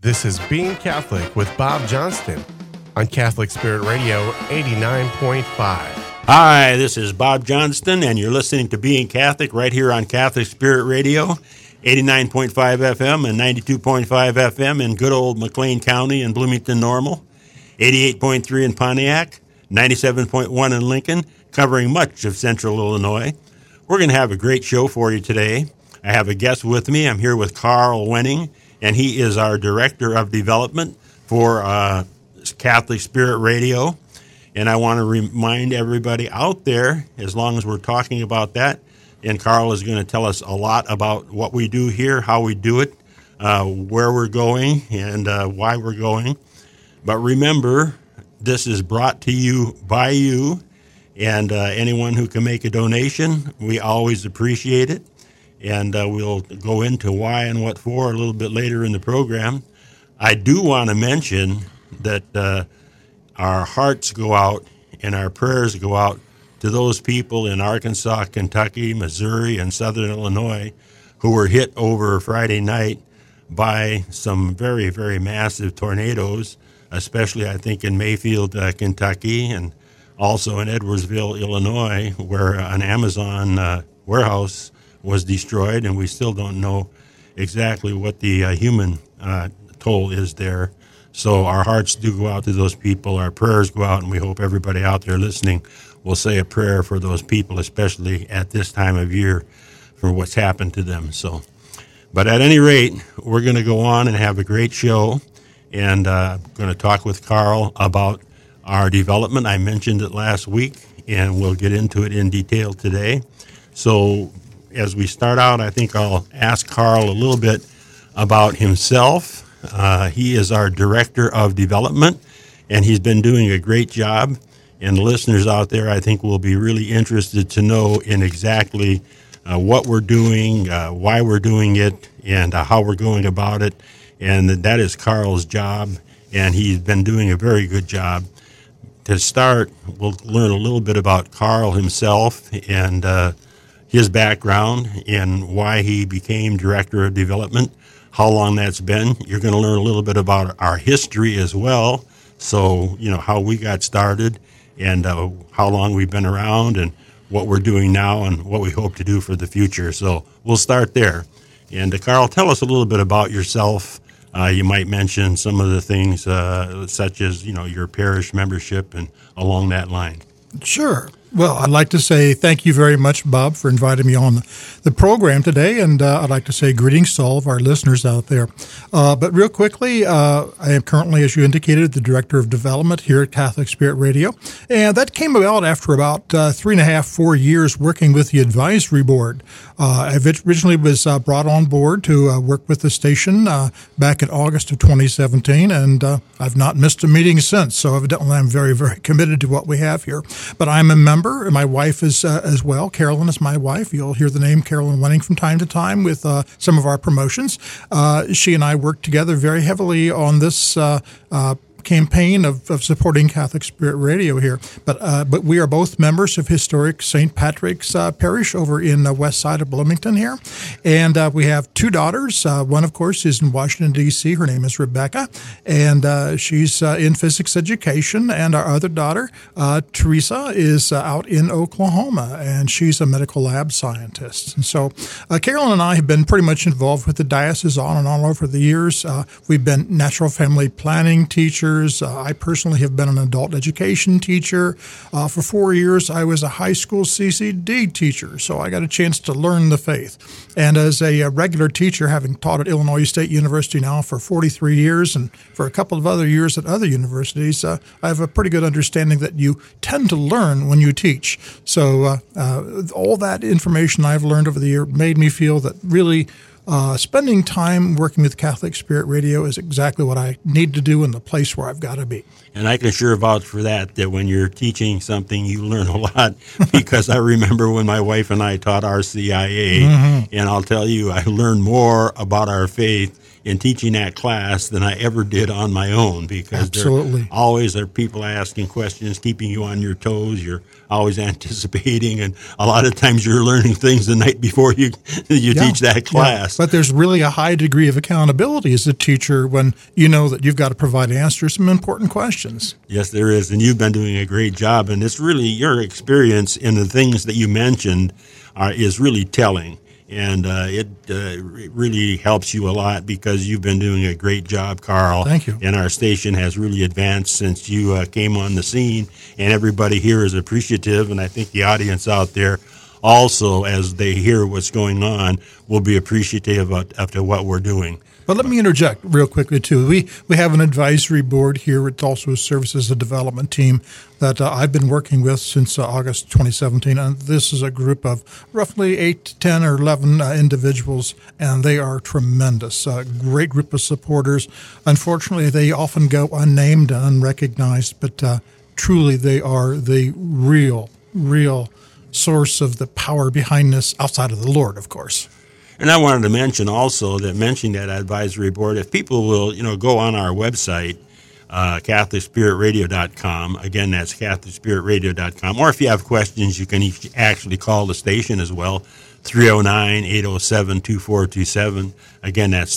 This is Being Catholic with Bob Johnston on Catholic Spirit Radio 89.5. Hi, this is Bob Johnston, and you're listening to Being Catholic right here on Catholic Spirit Radio, 89.5 FM and 92.5 FM in good old McLean County and Bloomington Normal, 88.3 in Pontiac, 97.1 in Lincoln, covering much of central Illinois. We're going to have a great show for you today. I have a guest with me. I'm here with Carl Wenning, and he is our Director of Development for Catholic Spirit Radio. And I want to remind everybody out there, as long as we're talking about that, and Carl is going to tell us a lot about what we do here, how we do it, where we're going, and why we're going. But remember, this is brought to you by you, and anyone who can make a donation, we always appreciate it. And we'll go into why and what for a little bit later in the program. I do want to mention that our hearts go out and our prayers go out to those people in Arkansas, Kentucky, Missouri, and southern Illinois who were hit over Friday night by some very, very massive tornadoes, especially, I think, in Mayfield, Kentucky, and also in Edwardsville, Illinois, where an Amazon warehouse was destroyed, and we still don't know exactly what the human toll is there. So our hearts do go out to those people, our prayers go out, and we hope everybody out there listening will say a prayer for those people, especially at this time of year, for what's happened to them. So, but at any rate, we're going to go on and have a great show, and going to talk with Carl about our development. I mentioned it last week, and we'll get into it in detail today. So as we start out, I think I'll ask Carl a little bit about himself. He is our Director of Development, and he's been doing a great job. And the listeners out there, I think, will be really interested to know in exactly what we're doing, why we're doing it, and how we're going about it. And that is Carl's job, and he's been doing a very good job. To start, we'll learn a little bit about Carl himself and his background and why he became Director of Development, how long that's been. You're going to learn a little bit about our history as well, so, you know, how we got started and how long we've been around and what we're doing now and what we hope to do for the future. So we'll start there. And Carl, tell us a little bit about yourself. You might mention some of the things such as, you know, your parish membership and along that line. Sure. Well, I'd like to say thank you very much, Bob, for inviting me on the program today, and I'd like to say greetings to all of our listeners out there. But real quickly, I am currently, as you indicated, the Director of Development here at Catholic Spirit Radio, and that came about after about 3.5-4 years working with the advisory board. I originally was brought on board to work with the station back in August of 2017, and I've not missed a meeting since, so evidently I'm very, very committed to what we have here. But I'm a member. And my wife is as well. Carolyn is my wife. You'll hear the name Carolyn Wenning from time to time with some of our promotions. She and I work together very heavily on this campaign of supporting Catholic Spirit Radio here. But we are both members of historic St. Patrick's Parish over in the west side of Bloomington here. And we have two daughters. One, of course, is in Washington, D.C. Her name is Rebecca, and she's in physics education. And our other daughter, Teresa, is out in Oklahoma, and she's a medical lab scientist. And so Carolyn and I have been pretty much involved with the diocese on and on over the years. We've been natural family planning teachers. I personally have been an adult education teacher. For 4 years, I was a high school CCD teacher, so I got a chance to learn the faith. And as a regular teacher, having taught at Illinois State University now for 43 years and for a couple of other years at other universities, I have a pretty good understanding that you tend to learn when you teach. So all that information I've learned over the year made me feel that really spending time working with Catholic Spirit Radio is exactly what I need to do in the place where I've got to be. And I can sure vouch for that when you're teaching something, you learn a lot, because I remember when my wife and I taught RCIA, and I'll tell you, I learned more about our faith in teaching that class than I ever did on my own, because Absolutely. there always are people asking questions, keeping you on your toes. You're always anticipating, and a lot of times you're learning things the night before you teach that class. But there's really a high degree of accountability as a teacher when you know that you've got to provide answers to some important questions. Yes, there is, and you've been doing a great job, and it's really your experience in the things that you mentioned is really telling. And it really helps you a lot, because you've been doing a great job, Carl. Thank you. And our station has really advanced since you came on the scene, and everybody here is appreciative, and I think the audience out there also, as they hear what's going on, will be appreciative of what we're doing. But let me interject real quickly, too. We have an advisory board here. It also serves as a development team that I've been working with since August 2017. And this is a group of roughly 8 to 10 or 11 individuals, and they are tremendous. Great group of supporters. Unfortunately, they often go unnamed and unrecognized, but truly they are the real source of the power behind this, outside of the Lord, of course. And I wanted to mention also that mentioning that advisory board, if people will, go on our website, CatholicSpiritRadio.com. Again, that's CatholicSpiritRadio.com. Or if you have questions, you can actually call the station as well, 309-807-2427. Again, that's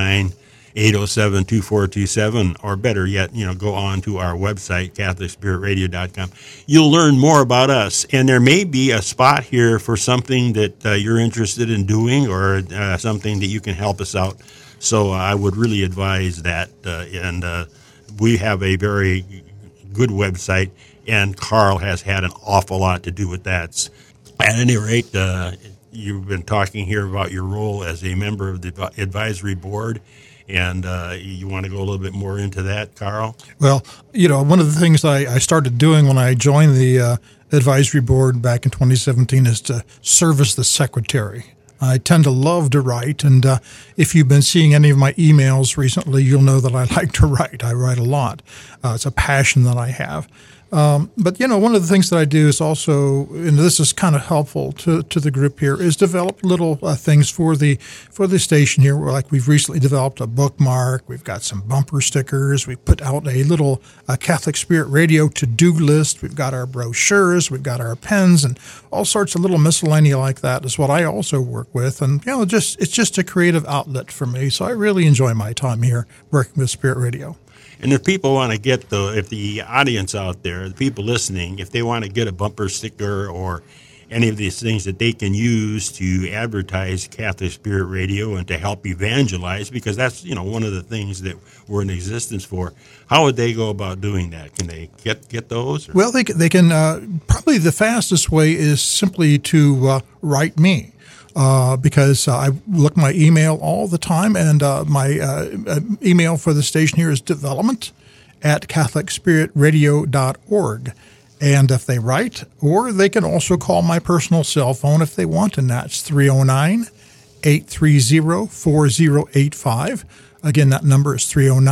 309-807-2427. Or better yet, go on to our website, CatholicSpiritRadio.com. You'll learn more about us. And there may be a spot here for something that you're interested in doing, or something that you can help us out. So I would really advise that. And we have a very good website, and Carl has had an awful lot to do with that. At any rate, you've been talking here about your role as a member of the advisory board. And you want to go a little bit more into that, Carl? Well, one of the things I started doing when I joined the advisory board back in 2017 is to serve as the secretary. I tend to love to write, and if you've been seeing any of my emails recently, you'll know that I like to write. I write a lot. It's a passion that I have. But, one of the things that I do is also, and this is kind of helpful to the group here, is develop little things for the station here. Like we've recently developed a bookmark. We've got some bumper stickers. We've put out a little Catholic Spirit Radio to-do list. We've got our brochures. We've got our pens, and all sorts of little miscellany like that is what I also work with. And, it's just a creative outlet for me. So I really enjoy my time here working with Spirit Radio. And if people want to get if the audience out there, the people listening, if they want to get a bumper sticker or any of these things that they can use to advertise Catholic Spirit Radio and to help evangelize, because that's, one of the things that we're in existence for, how would they go about doing that? Can they get those? Or? Well, they can probably the fastest way is simply to write me. Because I look at my email all the time, and my email for the station here is development@CatholicSpiritRadio.org. And if they write, or they can also call my personal cell phone if they want, and that's 309-830-4085. Again, that number is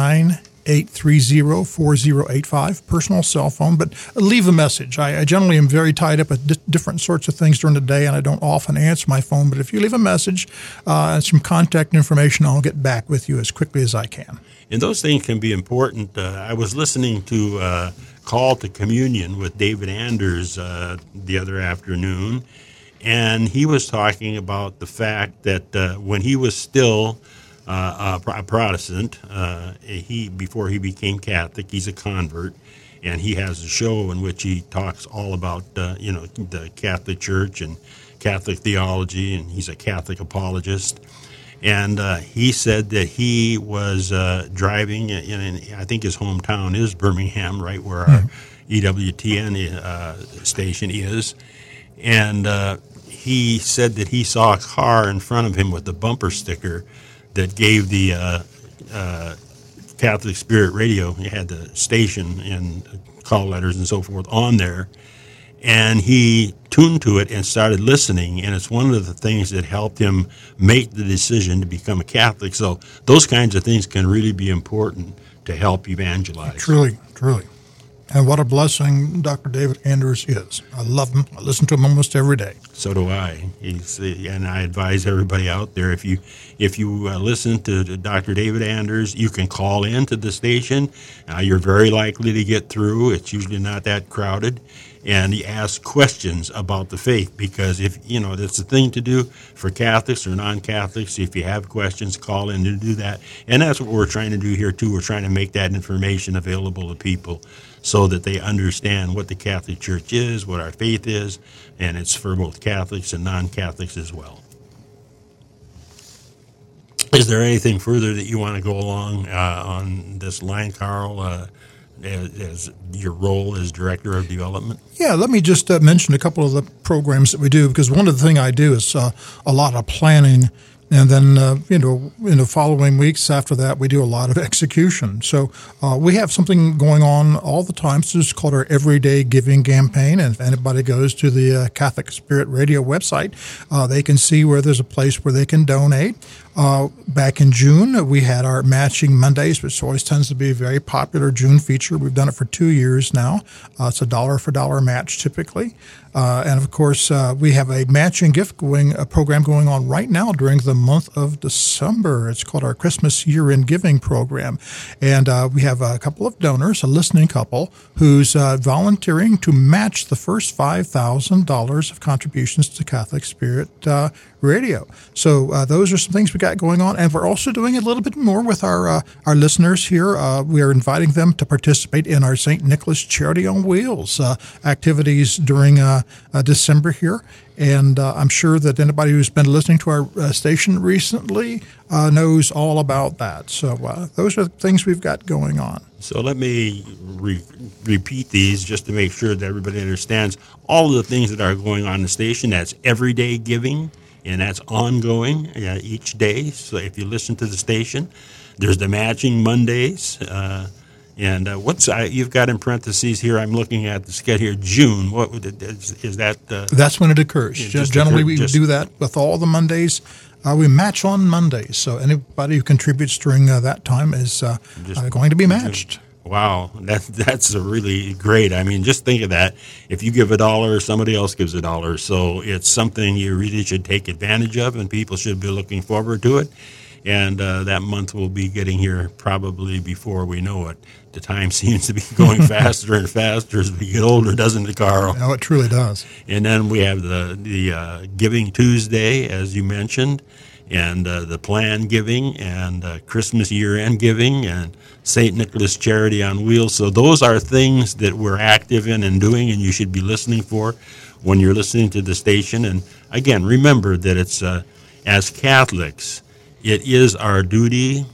309-830-4085, personal cell phone, but leave a message. I generally am very tied up with different sorts of things during the day, and I don't often answer my phone, but if you leave a message and some contact information, I'll get back with you as quickly as I can. And those things can be important. I was listening to Call to Communion with David Anders the other afternoon, and he was talking about the fact that when he was still a Protestant, before he became Catholic, he's a convert, and he has a show in which he talks all about the Catholic Church and Catholic theology, and he's a Catholic apologist. And he said that he was driving in, I think his hometown is Birmingham, right where our EWTN station is. And he said that he saw a car in front of him with a bumper sticker that gave the Catholic Spirit Radio. It had the station and call letters and so forth on there. And he tuned to it and started listening, and it's one of the things that helped him make the decision to become a Catholic. So those kinds of things can really be important to help evangelize. Truly. And what a blessing Dr. David Anders is. I love him. I listen to him almost every day. So do I. And I advise everybody out there, if you listen to Dr. David Anders, you can call in to the station. You're very likely to get through. It's usually not that crowded. And he asks questions about the faith, because that's the thing to do for Catholics or non-Catholics. If you have questions, call in to do that. And that's what we're trying to do here too. We're trying to make that information available to people so that they understand what the Catholic Church is, what our faith is, and it's for both Catholics and non-Catholics as well. Is there anything further that you want to go along on this line, Carl, as your role as Director of Development? Yeah, let me just mention a couple of the programs that we do, because one of the things I do is a lot of planning. And then, in the following weeks after that, we do a lot of execution. So we have something going on all the time. So it's called our Everyday Giving Campaign. And if anybody goes to the Catholic Spirit Radio website, they can see where there's a place where they can donate. Back in June, we had our Matching Mondays, which always tends to be a very popular June feature. We've done it for 2 years now. It's a dollar-for-dollar match typically. And, of course, we have a matching gift program going on right now during the month of December. It's called our Christmas Year-End Giving Program. And we have a couple of donors, a listening couple, who's volunteering to match the first $5,000 of contributions to Catholic Spirit Radio. So those are some things we got going on. And we're also doing a little bit more with our listeners here. We are inviting them to participate in our St. Nicholas Charity on Wheels activities during December here. And I'm sure that anybody who's been listening to our station recently knows all about that. So those are the things we've got going on. So let me repeat these just to make sure that everybody understands all of the things that are going on in the station. That's everyday giving, and that's ongoing each day. So if you listen to the station, there's the Matching Mondays. And what's you've got in parentheses here? I'm looking at the schedule here. June. What is that? That's when it occurs. Generally, we do that with all the Mondays. We match on Mondays, so anybody who contributes during that time is going to be matched. Wow, that's a really great. I mean, just think of that. If you give $1, somebody else gives $1. So it's something you really should take advantage of, and people should be looking forward to it. And that month will be getting here probably before we know it. The time seems to be going faster and faster as we get older, doesn't it, Carl? No, it truly does. And then we have the Giving Tuesday, as you mentioned, and the Plan Giving, and Christmas Year-End Giving, and St. Nicholas Charity on Wheels. So those are things that we're active in and doing, and you should be listening for when you're listening to the station. And again, remember that it's as Catholics, it is our duty.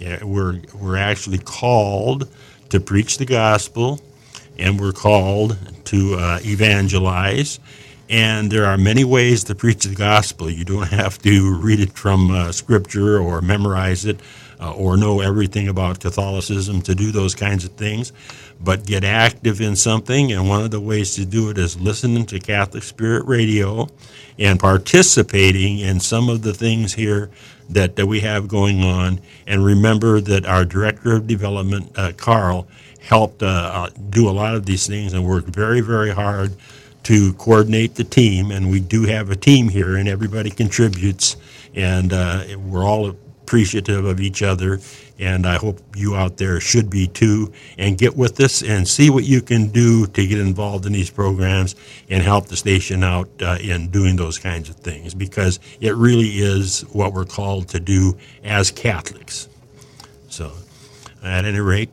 We're actually called to preach the gospel, and we're called to evangelize. And there are many ways to preach the gospel. You don't have to read it from Scripture or memorize it or know everything about Catholicism to do those kinds of things, but get active in something. And one of the ways to do it is listening to Catholic Spirit Radio and participating in some of the things here that we have going on. And remember that our Director of Development, Carl, helped do a lot of these things and worked very, very hard to coordinate the team. And we do have a team here, and everybody contributes, and we're all appreciative of each other. And I hope you out there should be too, and get with us and see what you can do to get involved in these programs and help the station out in doing those kinds of things, because it really is what we're called to do as Catholics. So at any rate,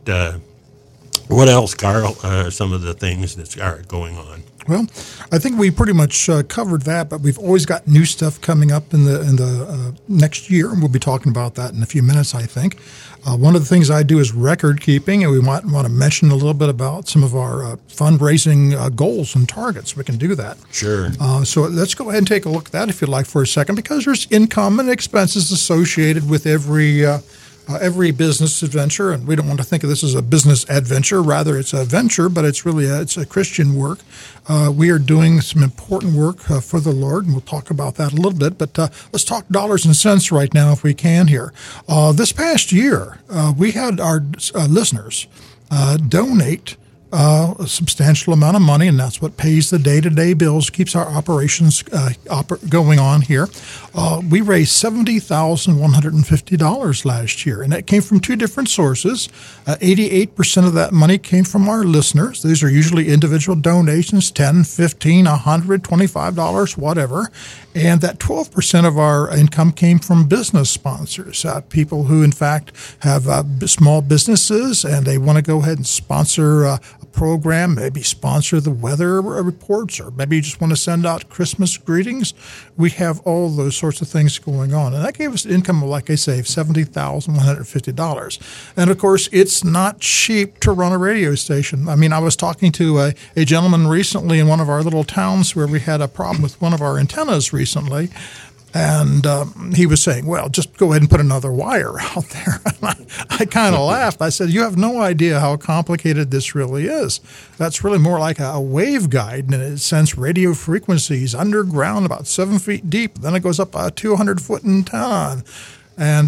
what else, Carl, are some of the things that are going on? Well, I think we pretty much covered that, but we've always got new stuff coming up in the next year, and we'll be talking about that in a few minutes, I think. One of the things I do is record keeping, and we might want to mention a little bit about some of our fundraising goals and targets. We can do that. Sure. So let's go ahead and take a look at that, if you'd like, for a second, because there's income and expenses associated with every business adventure, and we don't want to think of this as a business adventure. Rather, it's a venture, but it's really it's a Christian work. We are doing some important work for the Lord, and we'll talk about that a little bit. But let's talk dollars and cents right now, if we can here. This past year, we had our listeners donate a substantial amount of money, and that's what pays the day-to-day bills, keeps our operations going on here. We raised $70,150 last year, and that came from two different sources. 88% of that money came from our listeners. These are usually individual donations, $10, $15, $100, $25, whatever. And that 12% of our income came from business sponsors, people who, in fact, have small businesses and they want to go ahead and sponsor a program, maybe sponsor the weather reports, or maybe you just want to send out Christmas greetings. We have all those sorts of things going on. And that gave us an income of, like I say, $70,150. And, of course, it's not cheap to run a radio station. I mean, I was talking to a gentleman recently in one of our little towns where we had a problem with one of our antennas recently. And he was saying, well, just go ahead and put another wire out there. I kind of laughed. I said, you have no idea how complicated this really is. That's really more like a waveguide, and it sends radio frequencies underground about 7 feet deep. Then it goes up a 200-foot antenna. And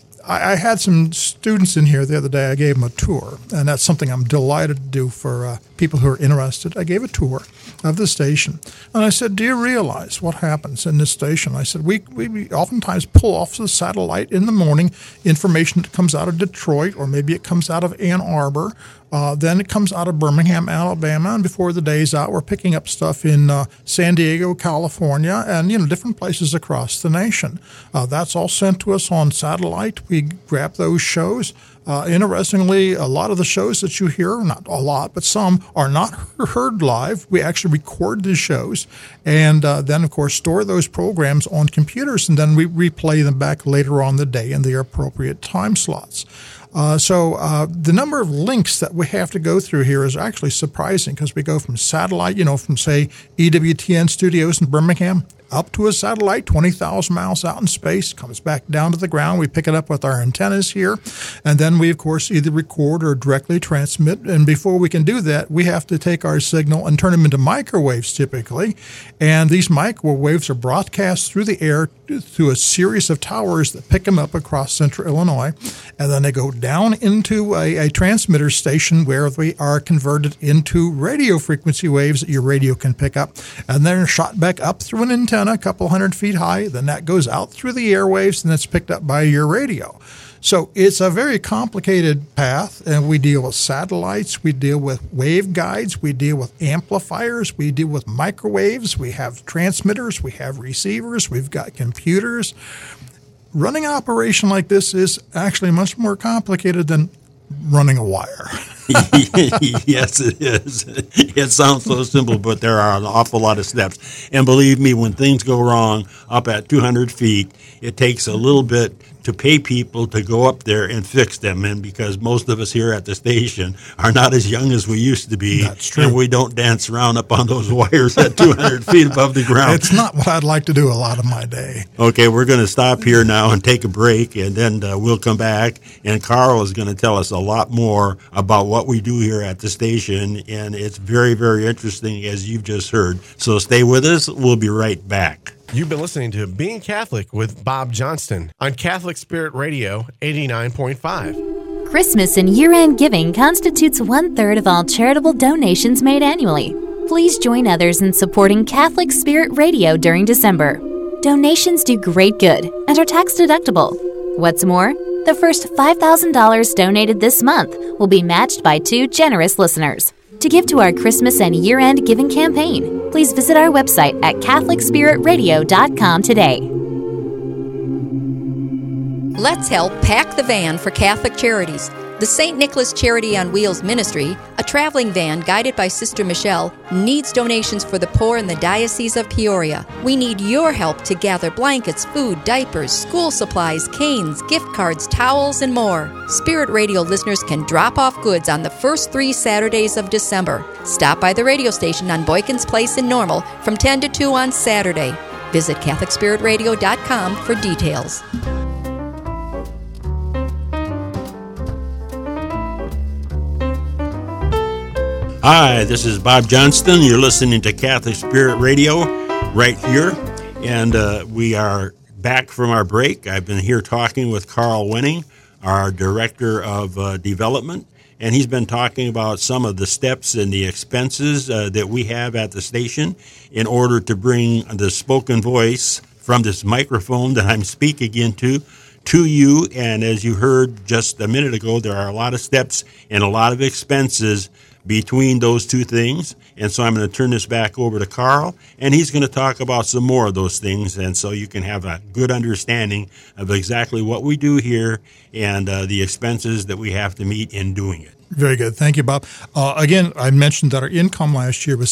I had some students in here the other day. I gave them a tour, and that's something I'm delighted to do for people who are interested. I gave a tour of the station, and I said, do you realize what happens in this station? I said, we oftentimes pull off the satellite in the morning, information that comes out of Detroit, or maybe it comes out of Ann Arbor. Then it comes out of Birmingham, Alabama, and before the day's out, we're picking up stuff in San Diego, California, and different places across the nation. That's all sent to us on satellite. We grab those shows. Interestingly, a lot of the shows that you hear, not a lot, but some, are not heard live. We actually record the shows and then, of course, store those programs on computers, and then we replay them back later on the day in the appropriate time slots. So the number of links that we have to go through here is actually surprising, because we go from satellite, from, say, EWTN studios in Birmingham up to a satellite 20,000 miles out in space, comes back down to the ground. We pick it up with our antennas here, and then we, of course, either record or directly transmit. And before we can do that, we have to take our signal and turn them into microwaves typically. And these microwaves are broadcast through the air through a series of towers that pick them up across central Illinois, and then they go down into a transmitter station where they are converted into radio frequency waves that your radio can pick up, and then shot back up through an antenna a couple hundred feet high. Then that goes out through the airwaves, and it's picked up by your radio. So it's a very complicated path, and we deal with satellites, we deal with waveguides, we deal with amplifiers, we deal with microwaves, we have transmitters, we have receivers, we've got computers. Running an operation like this is actually much more complicated than running a wire. Yes, it is. It sounds so simple, but there are an awful lot of steps. And believe me, when things go wrong up at 200 feet, it takes a little bit to pay people to go up there and fix them. And because most of us here at the station are not as young as we used to be, that's true, and we don't dance around up on those wires at 200 feet above the ground. It's not what I'd like to do a lot of my day. Okay, we're going to stop here now and take a break, and then we'll come back, and Carl is going to tell us a lot more about what we do here at the station, and it's very, very interesting, as you've just heard. So stay with us. We'll be right back. You've been listening to Being Catholic with Bob Johnston on Catholic Spirit Radio 89.5. Christmas and year-end giving constitutes 1/3 of all charitable donations made annually. Please join others in supporting Catholic Spirit Radio during December. Donations do great good and are tax-deductible. What's more, the first $5,000 donated this month will be matched by 2 generous listeners. To give to our Christmas and year-end giving campaign, please visit our website at CatholicSpiritRadio.com today. Let's help pack the van for Catholic Charities. The St. Nicholas Charity on Wheels Ministry, a traveling van guided by Sister Michelle, needs donations for the poor in the Diocese of Peoria. We need your help to gather blankets, food, diapers, school supplies, canes, gift cards, towels, and more. Spirit Radio listeners can drop off goods on the first 3 Saturdays of December. Stop by the radio station on Boykins Place in Normal from 10 to 2 on Saturday. Visit CatholicSpiritRadio.com for details. Hi, this is Bob Johnston. You're listening to Catholic Spirit Radio right here, and we are back from our break. I've been here talking with Carl Wenning, our Director of Development, and he's been talking about some of the steps and the expenses that we have at the station in order to bring the spoken voice from this microphone that I'm speaking into to you. And as you heard just a minute ago, there are a lot of steps and a lot of expenses between those two things. And so I'm going to turn this back over to Carl, and he's going to talk about some more of those things. And so you can have a good understanding of exactly what we do here and the expenses that we have to meet in doing it. Very good. Thank you, Bob. Again, I mentioned that our income last year was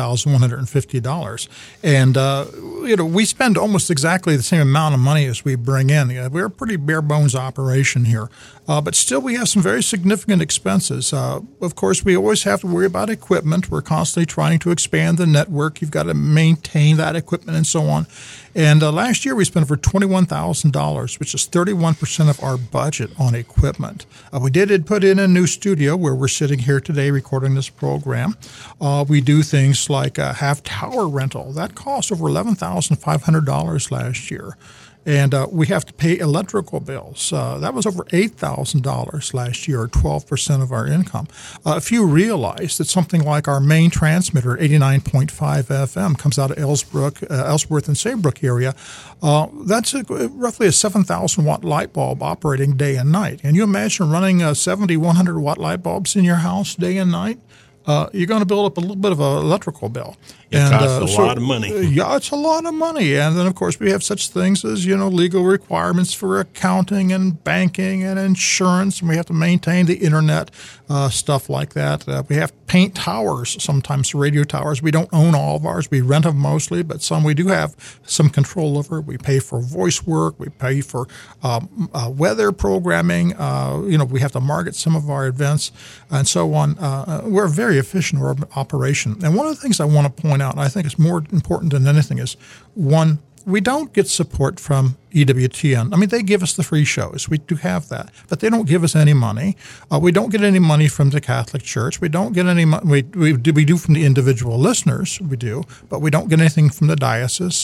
$70,150. And, we spend almost exactly the same amount of money as we bring in. We're a pretty bare bones operation here. But still, we have some very significant expenses. Of course, we always have to worry about equipment. We're constantly trying to expand the network. You've got to maintain that equipment and so on. And last year, we spent over $21,000, which is 31% of our budget on equipment. We did put in a new studio where we're sitting here today recording this program. We do things like have tower rental. That cost over $11,500 last year. And we have to pay electrical bills. That was over $8,000 last year, or 12% of our income. If you realize that something like our main transmitter at 89.5 FM comes out of Ellsworth and Saybrook area, that's roughly a 7,000-watt light bulb operating day and night. And you imagine running 70, 100-watt light bulbs in your house day and night? You're going to build up a little bit of an electrical bill. It costs a lot of money. Yeah, it's a lot of money. And then, of course, we have such things as, legal requirements for accounting and banking and insurance, and we have to maintain the internet, stuff like that. We have to paint towers, sometimes radio towers. We don't own all of ours. We rent them mostly, but some we do have some control over. We pay for voice work. We pay for weather programming. We have to market some of our events and so on. We're a very efficient operation. And one of the things I want to point out, and I think it's more important than anything, is one, we don't get support from EWTN. I mean, they give us the free shows. We do have that. But they don't give us any money. We don't get any money from the Catholic Church. We don't get any money. We do from the individual listeners. We do. But we don't get anything from the diocese.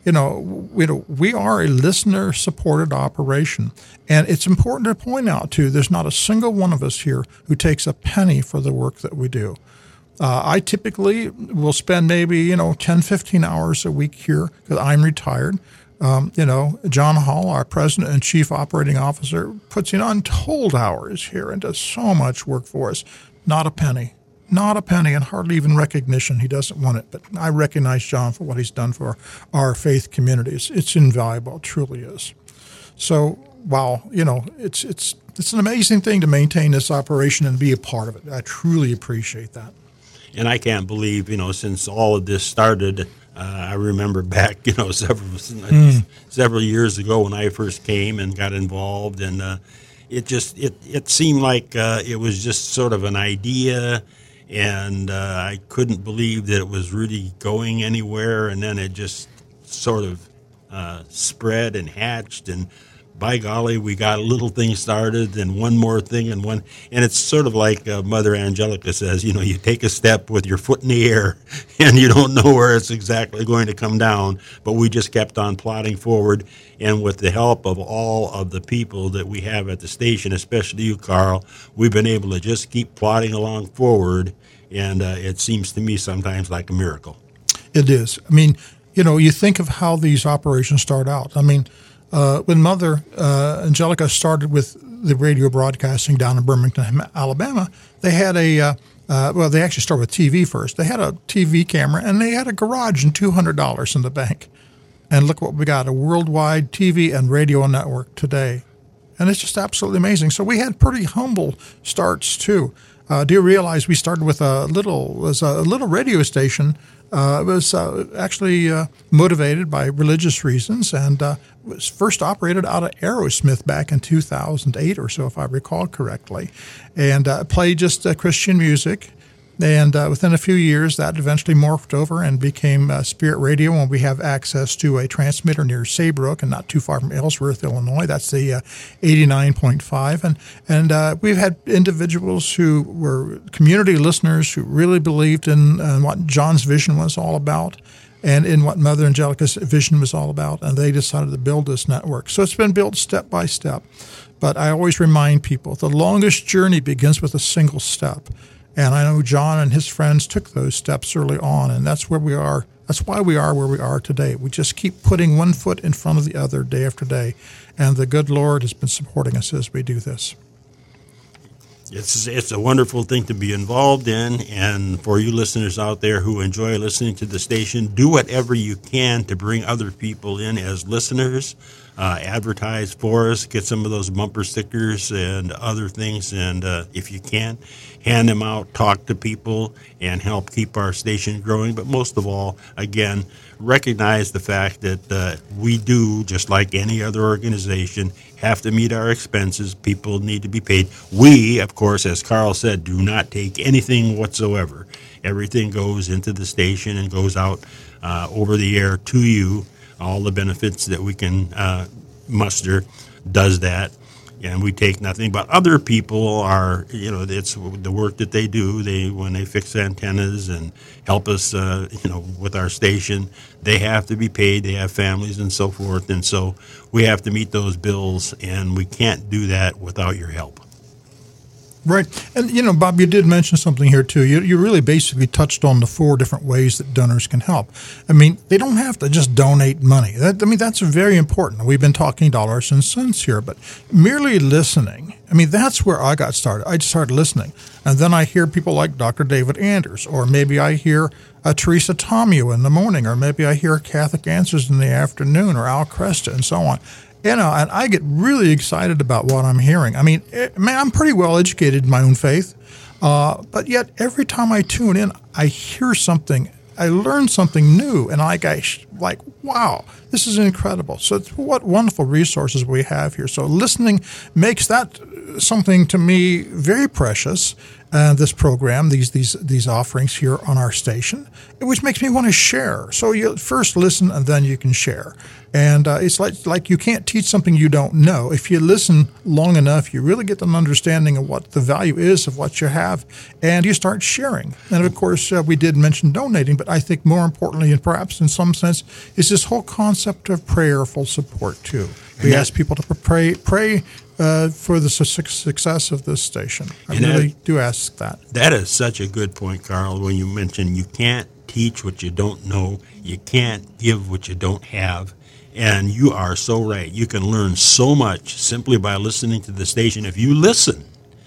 We are a listener-supported operation. And it's important to point out, too, there's not a single one of us here who takes a penny for the work that we do. I typically will spend maybe, 10, 15 hours a week here because I'm retired. John Hall, our president and chief operating officer, puts in untold hours here and does so much work for us. Not a penny, and hardly even recognition. He doesn't want it. But I recognize John for what he's done for our faith communities. It's invaluable. It truly is. So, wow, it's an amazing thing to maintain this operation and be a part of it. I truly appreciate that. And I can't believe, since all of this started, I remember back, several years ago when I first came and got involved, and it seemed like it was just sort of an idea, and I couldn't believe that it was really going anywhere, and then it just sort of spread and hatched, and by golly, we got a little thing started, and one more thing, and it's sort of like Mother Angelica says, you take a step with your foot in the air, and you don't know where it's exactly going to come down, but we just kept on plodding forward, and with the help of all of the people that we have at the station, especially you, Carl, we've been able to just keep plodding along forward, and it seems to me sometimes like a miracle. It is. I mean, you think of how these operations start out. I mean, when Mother Angelica started with the radio broadcasting down in Birmingham, Alabama, they had they actually started with TV first. They had a TV camera, and they had a garage and $200 in the bank. And look what we got, a worldwide TV and radio network today. And it's just absolutely amazing. So we had pretty humble starts, too. Do you realize we started with a little radio station? It was actually motivated by religious reasons, and was first operated out of Aerosmith back in 2008 or so, if I recall correctly, and played just Christian music. And within a few years, that eventually morphed over and became Spirit Radio, and we have access to a transmitter near Saybrook and not too far from Ellsworth, Illinois. That's the 89.5. And we've had individuals who were community listeners who really believed in what John's vision was all about and in what Mother Angelica's vision was all about, and they decided to build this network. So it's been built step by step. But I always remind people the longest journey begins with a single step. And I know John and his friends took those steps early on, and that's where we are. That's why we are where we are today. We just keep putting one foot in front of the other day after day, and the good Lord has been supporting us as we do this. It's a wonderful thing to be involved in, and for you listeners out there who enjoy listening to the station, do whatever you can to bring other people in as listeners. Advertise for us, get some of those bumper stickers and other things, and if you can, hand them out, talk to people, and help keep our station growing. But most of all, again, recognize the fact that we do, just like any other organization, have to meet our expenses. People need to be paid. We, of course, as Carl said, do not take anything whatsoever. Everything goes into the station and goes out over the air to you. All the benefits that we can muster does that, and we take nothing. But other people are, it's the work that they do. When they fix antennas and help us, with our station, they have to be paid. They have families and so forth, and so we have to meet those bills, and we can't do that without your help. Right. And, Bob, you did mention something here, too. You really basically touched on the 4 different ways that donors can help. I mean, they don't have to just donate money. That's very important. We've been talking dollars and cents here, but merely listening, that's where I got started. I just started listening. And then I hear people like Dr. David Anders, or maybe I hear Teresa Tomeo in the morning, or maybe I hear Catholic Answers in the afternoon, or Al Cresta, and so on. And I get really excited about what I'm hearing. I'm pretty well educated in my own faith, but yet every time I tune in, I hear something, I learn something new, and like, wow, this is incredible. So what wonderful resources we have here. So listening makes that something to me very precious. This program, these offerings here on our station, which makes me want to share. So you first listen and then you can share. And it's like you can't teach something you don't know. If you listen long enough, you really get an understanding of what the value is of what you have, and you start sharing. And of course, we did mention donating, but I think more importantly, and perhaps in some sense, is this whole concept of prayerful support too. We ask people to pray for the success of this station. I really do ask that. That is such a good point, Carl, when you mentioned you can't teach what you don't know, you can't give what you don't have, and you are so right. You can learn so much simply by listening to the station. If you listen,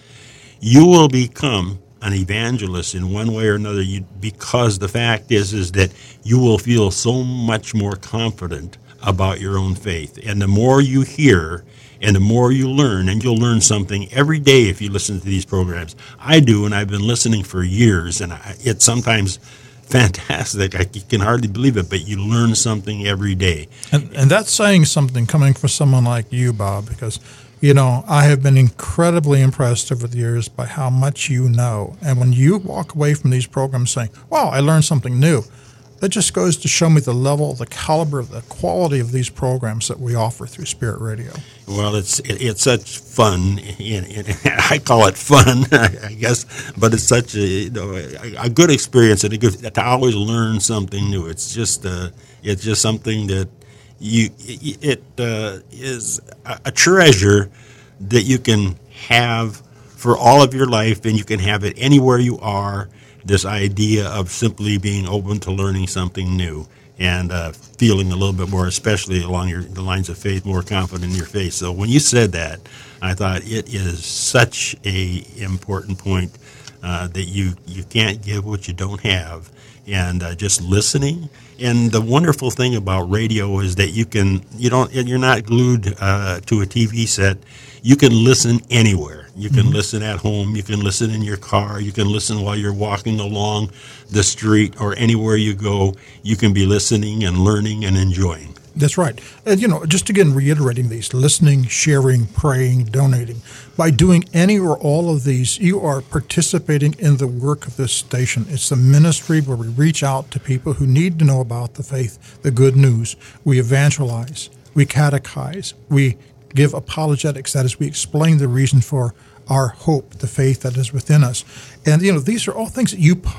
you will become an evangelist in one way or another, because the fact is that you will feel so much more confident about your own faith. And the more you hear and the more you learn, and you'll learn something every day if you listen to these programs. I do, and I've been listening for years, and it's sometimes fantastic. I can hardly believe it, but you learn something every day. And that's saying something coming from someone like you, Bob, because, I have been incredibly impressed over the years by how much you know. And when you walk away from these programs saying, wow, I learned something new, that just goes to show me the level, the caliber, the quality of these programs that we offer through Spirit Radio. Well, it's such fun. I call it fun, I guess, but it's such a good experience and to always learn something new. It's just something that is a treasure that you can have for all of your life, and you can have it anywhere you are. This idea of simply being open to learning something new and feeling a little bit more, especially along the lines of faith, more confident in your faith. So when you said that, I thought it is such a important point that you can't give what you don't have, and just listening. And the wonderful thing about radio is that you're not glued to a TV set. You can listen anywhere. You can listen at home. You can listen in your car. You can listen while you're walking along the street or anywhere you go. You can be listening and learning and enjoying. That's right. And, just again, reiterating these, listening, sharing, praying, donating. By doing any or all of these, you are participating in the work of this station. It's the ministry where we reach out to people who need to know about the faith, the good news. We evangelize. We catechize. We give apologetics. That is, we explain the reason for our hope, the faith that is within us. And, these are all things that you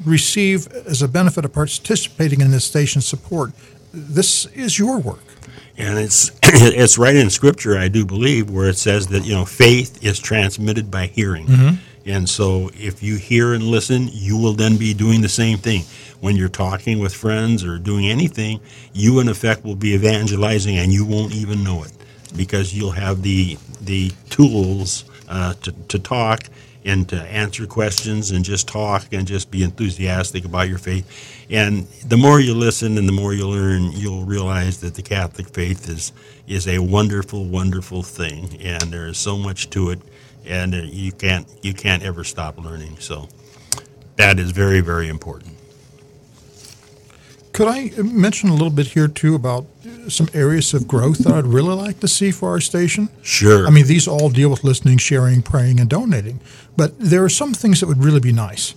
receive as a benefit of participating in this station's support. This is your work. And it's right in Scripture, I do believe, where it says that, faith is transmitted by hearing. Mm-hmm. And so if you hear and listen, you will then be doing the same thing. When you're talking with friends or doing anything, you, in effect, will be evangelizing, and you won't even know it, because you'll have the tools to talk and to answer questions and just talk and just be enthusiastic about your faith. And the more you listen and the more you learn, you'll realize that the Catholic faith is a wonderful, wonderful thing, and there is so much to it, and you can't ever stop learning. So that is very, very important. Could I mention a little bit here, too, about some areas of growth that I'd really like to see for our station? Sure. I mean, these all deal with listening, sharing, praying, and donating. But there are some things that would really be nice.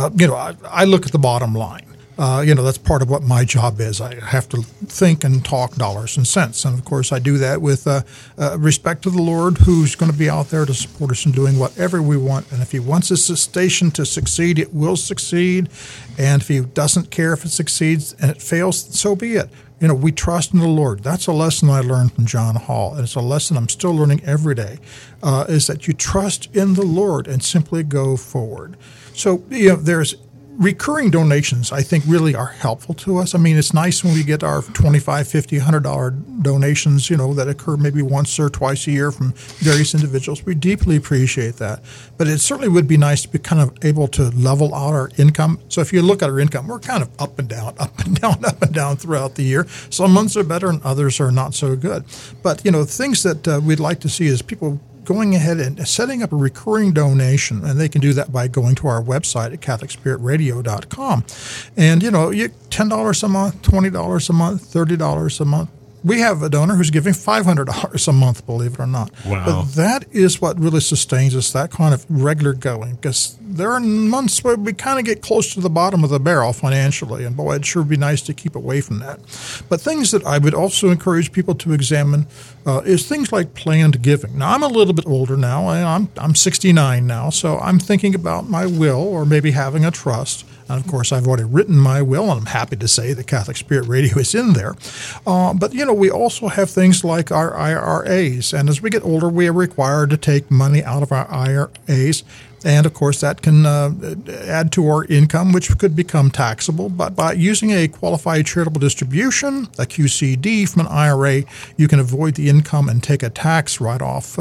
I look at the bottom line. That's part of what my job is. I have to think and talk dollars and cents. And, of course, I do that with respect to the Lord, who's going to be out there to support us in doing whatever we want. And if he wants this station to succeed, it will succeed. And if he doesn't care if it succeeds and it fails, so be it. We trust in the Lord. That's a lesson I learned from John Hall. And it's a lesson I'm still learning every day, is that you trust in the Lord and simply go forward. So, there's recurring donations, I think, really are helpful to us. I mean, it's nice when we get our $25, $50, $100 donations, that occur maybe once or twice a year from various individuals. We deeply appreciate that. But it certainly would be nice to be kind of able to level out our income. So if you look at our income, we're kind of up and down, up and down, up and down throughout the year. Some months are better and others are not so good. But, things that we'd like to see is people going ahead and setting up a recurring donation, and they can do that by going to our website at CatholicSpiritRadio.com. And, you $10 a month, $20 a month, $30 a month. We have a donor who's giving $500 a month, believe it or not. Wow. But that is what really sustains us, that kind of regular going, because there are months where we kind of get close to the bottom of the barrel financially, and boy, it'd sure be nice to keep away from that. But things that I would also encourage people to examine is things like planned giving. Now, I'm a little bit older now. I'm 69 now, so I'm thinking about my will or maybe having a trust. And, of course, I've already written my will, and I'm happy to say that Catholic Spirit Radio is in there. But, we also have things like our IRAs. And as we get older, we are required to take money out of our IRAs. And, of course, that can add to our income, which could become taxable. But by using a qualified charitable distribution, a QCD from an IRA, you can avoid the income and take a tax write-off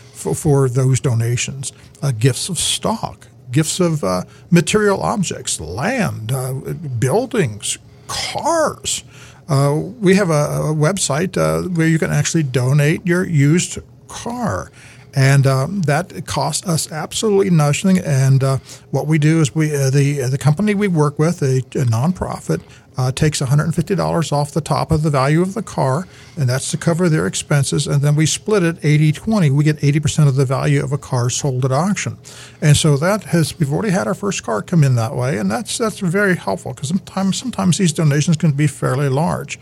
for those donations. Gifts of stock. Gifts of material objects, land, buildings, cars. We have a website where you can actually donate your used car. And that costs us absolutely nothing. And what we do is the company we work with, a nonprofit, takes $150 off the top of the value of the car, and that's to cover their expenses. And then we split it 80-20. We get 80% of the value of a car sold at auction. And so we've already had our first car come in that way, and that's very helpful because sometimes these donations can be fairly large.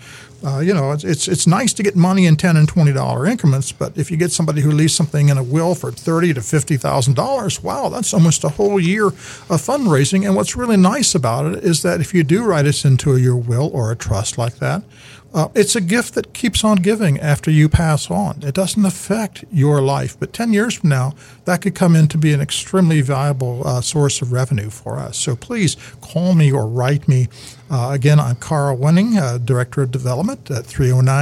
It's nice to get money in $10 and $20 increments, but if you get somebody who leaves something in a will for $30,000 to $50,000, wow, that's almost a whole year of fundraising. And what's really nice about it is that if you do write us into your will or a trust like that, it's a gift that keeps on giving after you pass on. It doesn't affect your life, but 10 years from now, that could come in to be an extremely valuable source of revenue for us. So please call me or write me. Again, I'm Carl Wenning, Director of Development at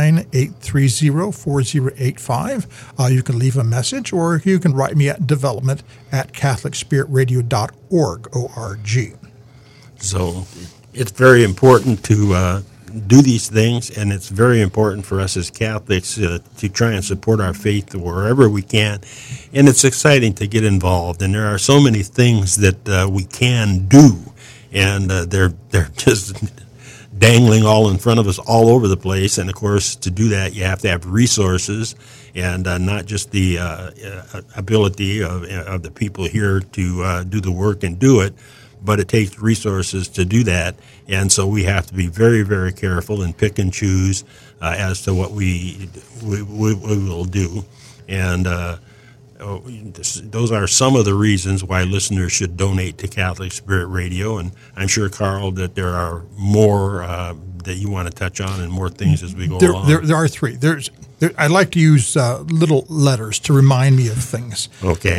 309-830-4085. You can leave a message, or you can write me at development@CatholicSpiritRadio.org, O-R-G. So it's very important to do these things, and it's very important for us as Catholics to try and support our faith wherever we can. And it's exciting to get involved, and there are so many things that we can do, and they're just dangling all in front of us all over the place. And of course, to do that, you have to have resources, and not just the ability of the people here to do the work and do it, but it takes resources to do that. And so we have to be very, very careful and pick and choose as to what we will do. And those are some of the reasons why listeners should donate to Catholic Spirit Radio. And I'm sure, Carl, that there are more that you want to touch on and more things as we go along. There are three. I like to use little letters to remind me of things. Okay.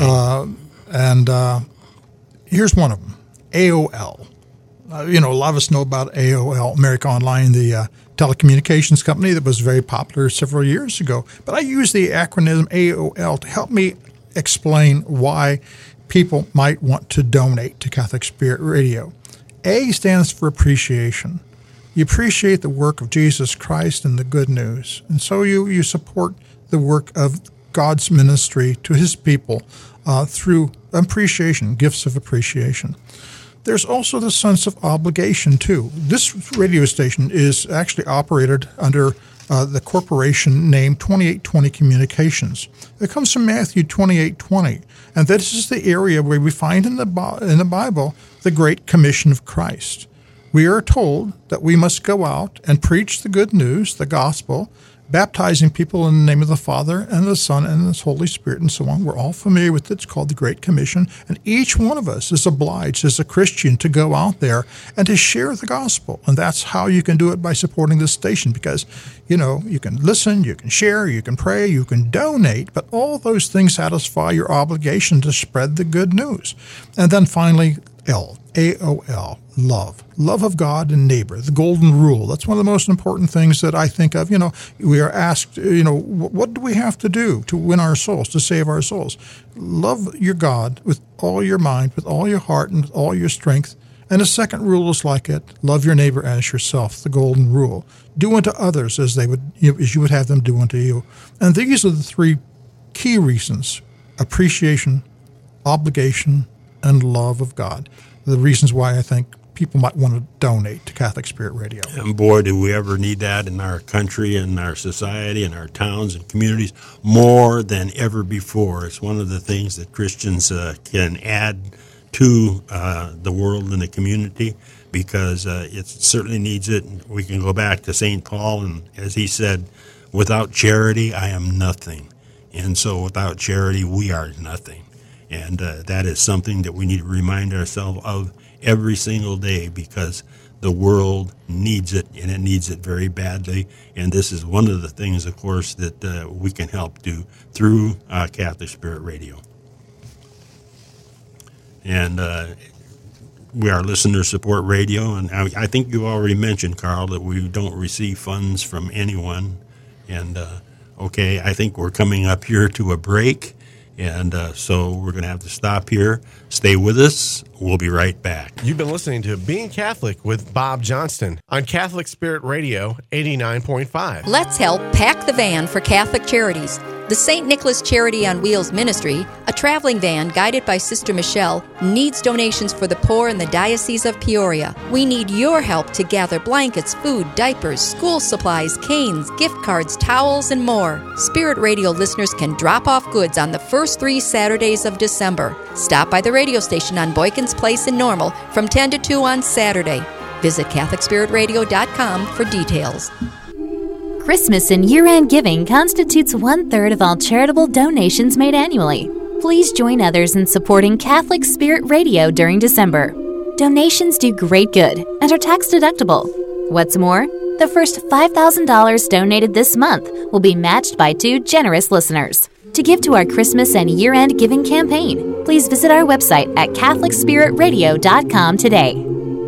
Here's one of them, AOL. A lot of us know about AOL, America Online, the telecommunications company that was very popular several years ago. But I use the acronym AOL to help me explain why people might want to donate to Catholic Spirit Radio. A stands for appreciation. You appreciate the work of Jesus Christ and the good news. And so you support the work of God's ministry to his people through appreciation, gifts of appreciation. There's also the sense of obligation, too. This radio station is actually operated under the corporation name 2820 Communications. It comes from Matthew 28:20, and this is the area where we find in the Bible the Great Commission of Christ. We are told that we must go out and preach the good news, the gospel, baptizing people in the name of the Father and the Son and the Holy Spirit and so on. We're all familiar with it. It's called the Great Commission. And each one of us is obliged as a Christian to go out there and to share the gospel. And that's how you can do it, by supporting this station, because, you can listen, you can share, you can pray, you can donate, but all those things satisfy your obligation to spread the good news. And then finally, AOL, love. Love of God and neighbor, the golden rule. That's one of the most important things that I think of. We are asked, what do we have to do to win our souls, to save our souls? Love your God with all your mind, with all your heart, and with all your strength. And the second rule is like it. Love your neighbor as yourself, the golden rule. Do unto others as you would have them do unto you. And these are the three key reasons: appreciation, obligation, and love of God. The reasons why I think people might want to donate to Catholic Spirit Radio. And boy, do we ever need that in our country and our society and our towns and communities more than ever before. It's one of the things that Christians can add to the world and the community, because it certainly needs it. We can go back to St. Paul, and as he said, without charity, I am nothing. And so without charity, we are nothing. And that is something that we need to remind ourselves of every single day, because the world needs it, and it needs it very badly. And this is one of the things, of course, that we can help do through Catholic Spirit Radio. And we are listener support radio. And I think you already mentioned, Carl, that we don't receive funds from anyone. And, I think we're coming up here to a break. And so we're going to have to stop here. Stay with us. We'll be right back. You've been listening to Being Catholic with Bob Johnston on Catholic Spirit Radio 89.5. Let's help pack the van for Catholic charities. The St. Nicholas Charity on Wheels Ministry, a traveling van guided by Sister Michelle, needs donations for the poor in the Diocese of Peoria. We need your help to gather blankets, food, diapers, school supplies, canes, gift cards, towels, and more. Spirit Radio listeners can drop off goods on the first 3 Saturdays of December. Stop by the radio station on Boykins Place in Normal from 10 to 2 on Saturday. Visit CatholicSpiritRadio.com for details. Christmas and year-end giving constitutes 1/3 of all charitable donations made annually. Please join others in supporting Catholic Spirit Radio during December. Donations do great good and are tax-deductible. What's more, the first $5,000 donated this month will be matched by 2 generous listeners. To give to our Christmas and year-end giving campaign, please visit our website at CatholicSpiritRadio.com today.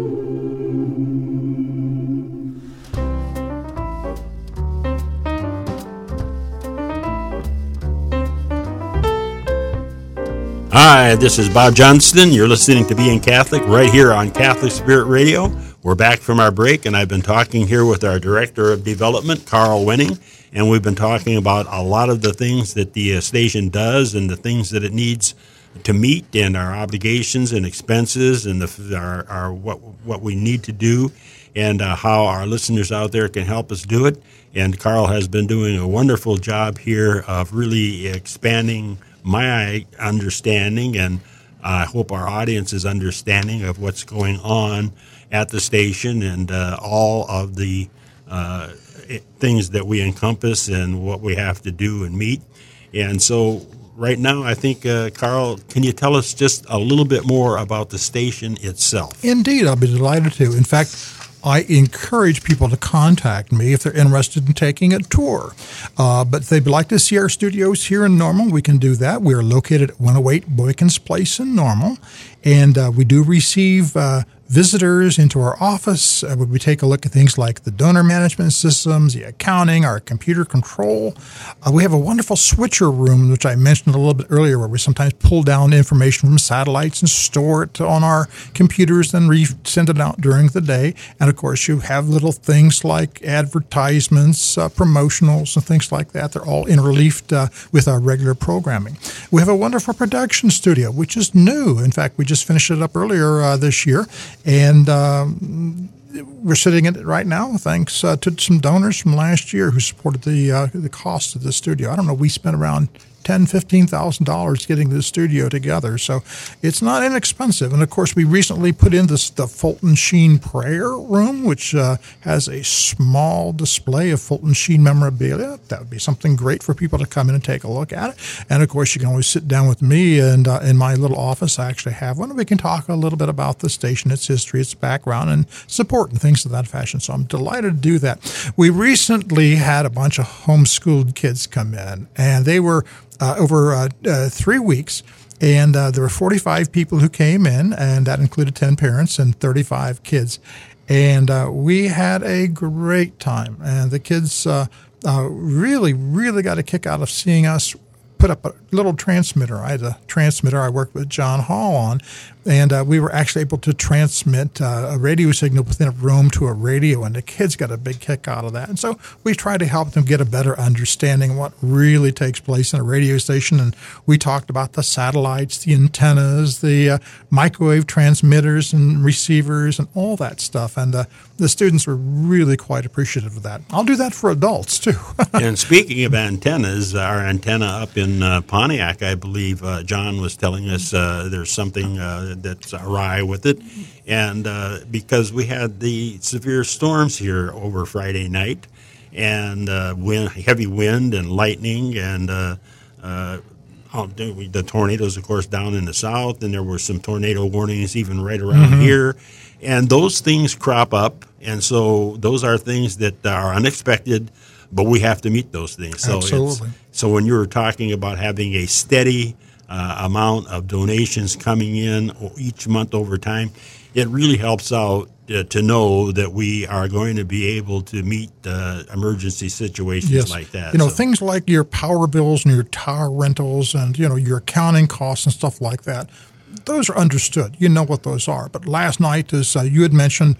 Hi, this is Bob Johnston. You're listening to Being Catholic right here on Catholic Spirit Radio. We're back from our break, and I've been talking here with our Director of Development, Carl Winning, and we've been talking about a lot of the things that the station does and the things that it needs to meet, and our obligations and expenses, and what we need to do, and how our listeners out there can help us do it. And Carl has been doing a wonderful job here of really expanding my understanding, and I hope our audience's understanding of what's going on at the station, and all of the things that we encompass and what we have to do and meet. And so right now, I think, Carl, can you tell us just a little bit more about the station itself? Indeed, I'll be delighted to. In fact, I encourage people to contact me if they're interested in taking a tour. But if they'd like to see our studios here in Normal, we can do that. We are located at 108 Boykins Place in Normal, and we do receive visitors into our office. We take a look at things like the donor management systems, the accounting, our computer control. We have a wonderful switcher room, which I mentioned a little bit earlier, where we sometimes pull down information from satellites and store it on our computers and send it out during the day. And of course, you have little things like advertisements, promotionals, and things like that. They're all interleaved with our regular programming. We have a wonderful production studio, which is new. In fact, we just finished it up earlier this year. And we're sitting in it right now thanks to some donors from last year who supported the cost of the studio. I don't know, we spent around $10,000, $15,000 getting the studio together. So it's not inexpensive. And, of course, we recently put in the Fulton Sheen Prayer Room, which has a small display of Fulton Sheen memorabilia. That would be something great for people to come in and take a look at it. And, of course, you can always sit down with me, and in my little office I actually have one. We can talk a little bit about the station, its history, its background, and support and things of that fashion. So I'm delighted to do that. We recently had a bunch of homeschooled kids come in, and they were over 3 weeks, and there were 45 people who came in, and that included 10 parents and 35 kids. And we had a great time, and the kids really, really got a kick out of seeing us put up a little transmitter. I had a transmitter I worked with John Hall on, and we were actually able to transmit a radio signal within a room to a radio, and the kids got a big kick out of that. And so we tried to help them get a better understanding of what really takes place in a radio station, and we talked about the satellites, the antennas, the microwave transmitters and receivers and all that stuff, and the students were really quite appreciative of that. I'll do that for adults, too. And speaking of antennas, our antenna up in Pontiac, I believe John was telling us there's something that's awry with it. And because we had the severe storms here over Friday night, and heavy wind and lightning, and the tornadoes, of course, down in the south, and there were some tornado warnings even right around here. And those things crop up, and so those are things that are unexpected, but we have to meet those things. So Absolutely. So when you were talking about having a steady amount of donations coming in each month over time, it really helps out to know that we are going to be able to meet emergency situations like that. Things like your power bills and your tower rentals and, your accounting costs and stuff like that. Those are understood. You know what those are. But last night, as you had mentioned,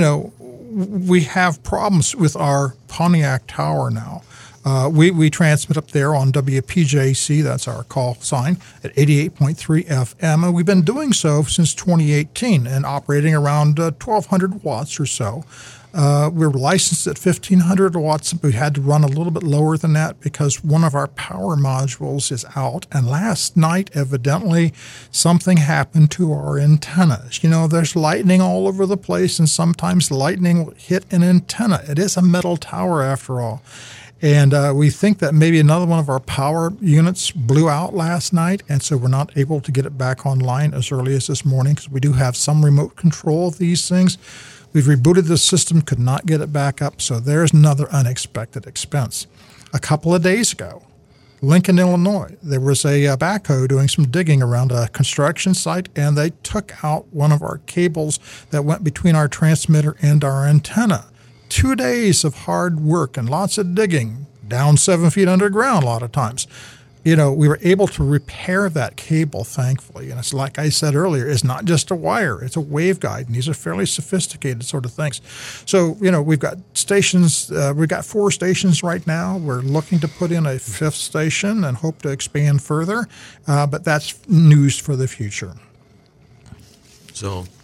we have problems with our Pontiac tower now. We transmit up there on WPJC, that's our call sign, at 88.3 FM, and we've been doing so since 2018 and operating around 1,200 watts or so. We're licensed at 1,500 watts, but we had to run a little bit lower than that because one of our power modules is out. And last night, evidently, something happened to our antennas. There's lightning all over the place, and sometimes lightning will hit an antenna. It is a metal tower, after all. And we think that maybe another one of our power units blew out last night, and so we're not able to get it back online as early as this morning because we do have some remote control of these things. We've rebooted the system, could not get it back up, so there's another unexpected expense. A couple of days ago, Lincoln, Illinois, there was a backhoe doing some digging around a construction site, and they took out one of our cables that went between our transmitter and our antenna. 2 days of hard work and lots of digging, down 7 feet underground a lot of times. We were able to repair that cable, thankfully. And it's like I said earlier, it's not just a wire, it's a waveguide, and these are fairly sophisticated sort of things. So, we've got stations, we've got 4 stations right now. We're looking to put in a 5th station and hope to expand further, but that's news for the future. So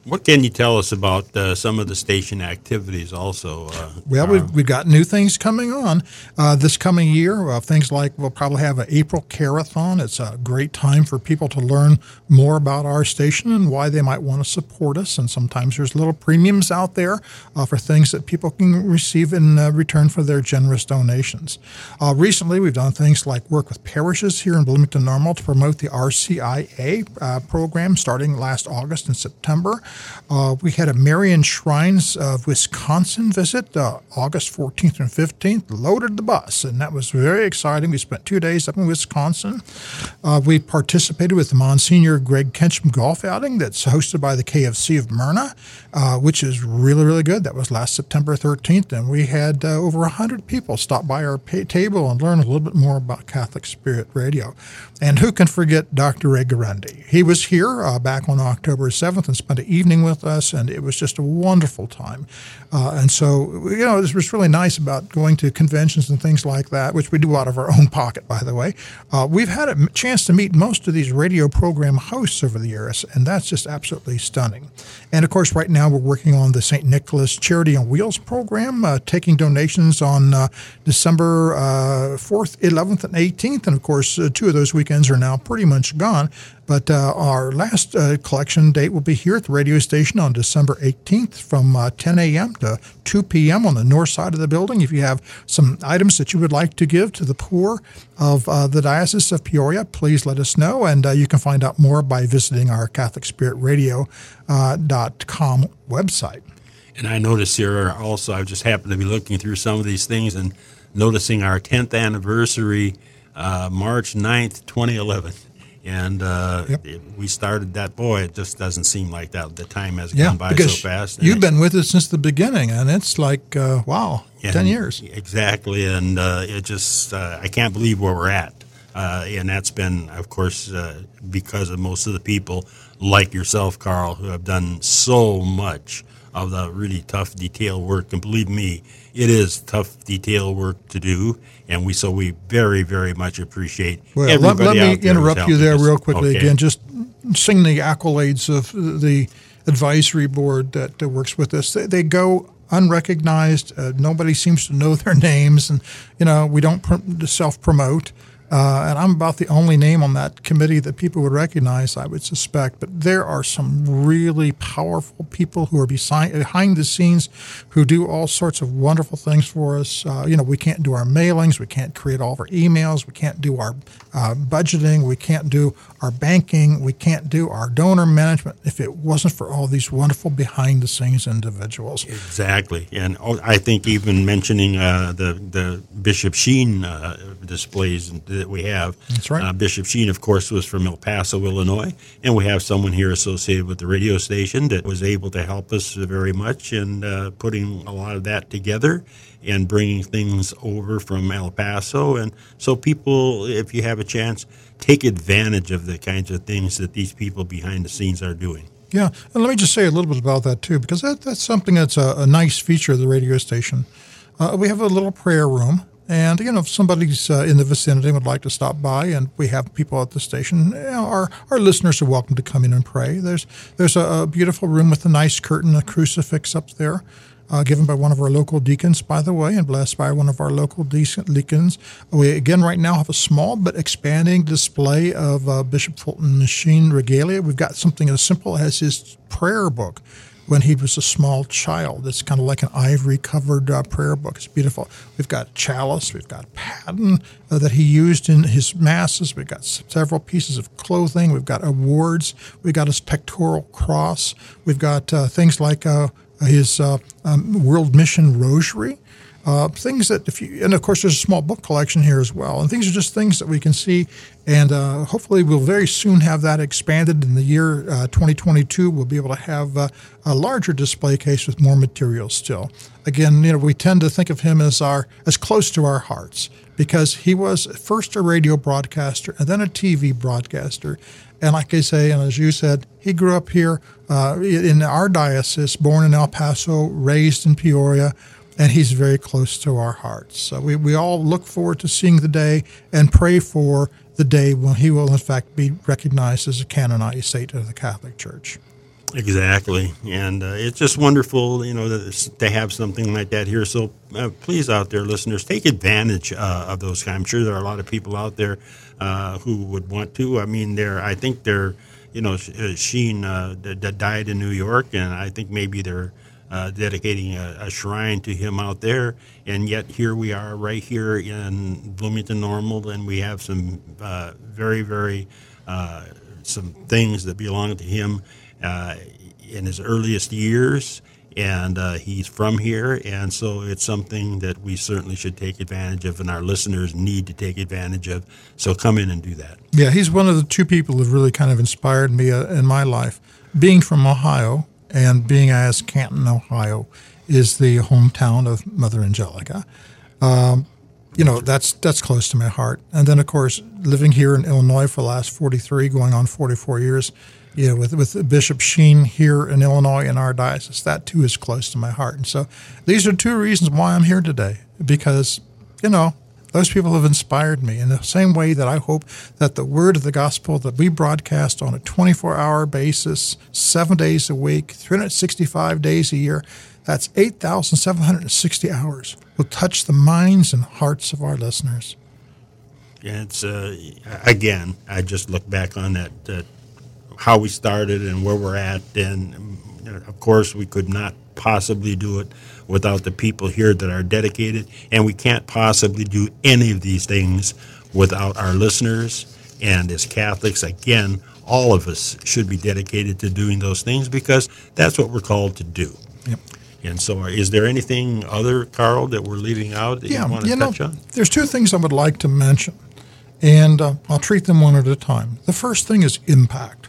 What can you tell us about some of the station activities also? Well, we've got new things coming on this coming year. Things like we'll probably have an April Carathon. It's a great time for people to learn more about our station and why they might want to support us. And sometimes there's little premiums out there for things that people can receive in return for their generous donations. Recently, we've done things like work with parishes here in Bloomington Normal to promote the RCIA program starting last August and September. We had a Marian Shrines of Wisconsin visit August 14th and 15th, loaded the bus, and that was very exciting. We spent 2 days up in Wisconsin. We participated with the Monsignor Greg Kencham golf outing that's hosted by the KFC of Myrna, which is really, really good. That was last September 13th, and we had over 100 people stop by our table and learn a little bit more about Catholic Spirit Radio. And who can forget Dr. Ray Garendi? He was here back on October 7th and spent an evening with us, and it was just a wonderful time. And so, it was really nice about going to conventions and things like that, which we do out of our own pocket, by the way. We've had a chance to meet most of these radio program hosts over the years, and that's just absolutely stunning. And, of course, right now we're working on the St. Nicholas Charity on Wheels program, taking donations on December 4th, 11th, and 18th. And, of course, 2 of those weekends are now pretty much gone. But our last collection date will be here at the radio station on December 18th from 10 a.m. to 2 p.m. on the north side of the building. If you have some items that you would like to give to the poor of the Diocese of Peoria, please let us know. And you can find out more by visiting our CatholicSpiritRadio.com website. And I noticed here also, I just happened to be looking through some of these things and noticing our 10th anniversary, March 9th, 2011. And we started that. Boy, it just doesn't seem like that. The time has gone by so fast. You've been with us since the beginning, and it's like, wow, 10 years. Exactly. And it just, I can't believe where we're at. And that's been, of course, because of most of the people like yourself, Carl, who have done so much of the really tough detail work. And believe me, it is tough detail work to do, and we very, very much appreciate everybody. Let me interrupt you there real quickly again. Just sing the accolades of the advisory board that works with us. They go unrecognized. Nobody seems to know their names, and we don't self-promote. And I'm about the only name on that committee that people would recognize, I would suspect. But there are some really powerful people who are behind the scenes who do all sorts of wonderful things for us. We can't do our mailings. We can't create all of our emails. We can't do our budgeting. We can't do our banking. We can't do our donor management if it wasn't for all these wonderful behind-the-scenes individuals. Exactly. And I think even mentioning the Bishop Sheen displays that we have. That's right. Bishop Sheen, of course, was from El Paso, Illinois, and we have someone here associated with the radio station that was able to help us very much in putting a lot of that together and bringing things over from El Paso. And so people, if you have a chance, take advantage of the kinds of things that these people behind the scenes are doing. Yeah, and let me just say a little bit about that, too, because that's something that's a nice feature of the radio station. We have a little prayer room. And, if somebody's in the vicinity and would like to stop by, and we have people at the station, our listeners are welcome to come in and pray. There's a beautiful room with a nice curtain, a crucifix up there, given by one of our local deacons, by the way, and blessed by one of our local deacons. We, again, right now have a small but expanding display of Bishop Fulton Sheen regalia. We've got something as simple as his prayer book when he was a small child. It's kind of like an ivory-covered prayer book. It's beautiful. We've got chalice. We've got paten that he used in his masses. We've got several pieces of clothing. We've got awards. We've got his pectoral cross. We've got things like his World Mission Rosary. Things that and of course there's a small book collection here as well. And these are just things that we can see, and hopefully we'll very soon have that expanded in the year 2022. We'll be able to have a larger display case with more material still. Again, we tend to think of him as close to our hearts because he was first a radio broadcaster and then a TV broadcaster. And like I say, and as you said, he grew up here in our diocese, born in El Paso, raised in Peoria, and he's very close to our hearts. So we all look forward to seeing the day and pray for the day when he will, in fact, be recognized as a canonized saint of the Catholic Church. Exactly, and it's just wonderful, to have something like that here. So please, out there, listeners, take advantage of those. I'm sure there are a lot of people out there who would want to. I mean, I think they're, Sheen that died in New York, and I think maybe they're dedicating a shrine to him out there. And yet here we are, right here in Bloomington Normal, and we have some very, very some things that belong to him. In his earliest years, and he's from here, and so it's something that we certainly should take advantage of, and our listeners need to take advantage of. So come in and do that. Yeah, he's one of the two people who've really kind of inspired me in my life. Being from Ohio and being as Canton, Ohio, is the hometown of Mother Angelica. That's close to my heart. And then, of course, living here in Illinois for the last 43, going on 44 years, with Bishop Sheen here in Illinois in our diocese, that too is close to my heart. And so these are two reasons why I'm here today, because, those people have inspired me in the same way that I hope that the word of the gospel that we broadcast on a 24-hour basis, 7 days a week, 365 days a year, that's 8,760 hours, will touch the minds and hearts of our listeners. It's, again, I just look back on that how we started and where we're at, and of course we could not possibly do it without the people here that are dedicated, and we can't possibly do any of these things without our listeners. And as Catholics, again, all of us should be dedicated to doing those things because that's what we're called to do. Yep. And so is there anything other, Carl, that we're leaving out that you want to touch on? There's two things I would like to mention, and I'll treat them one at a time. The first thing is impact.